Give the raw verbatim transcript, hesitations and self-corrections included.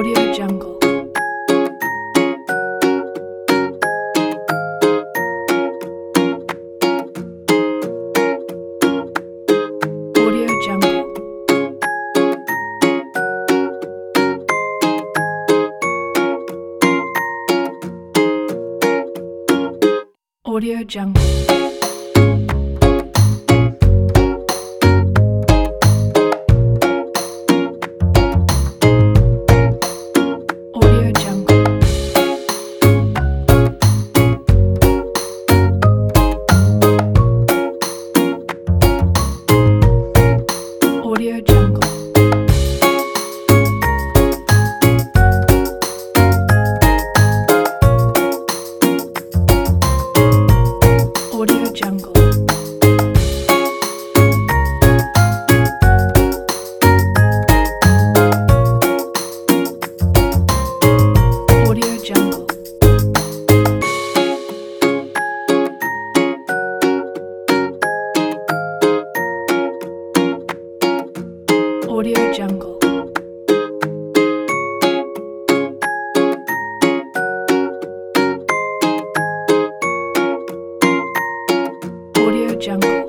Audio Jungle. Audio Jungle. Audio Jungle. Audio Jungle. Audio Jungle. Audio Jungle. Audio Jungle. Audio Jungle.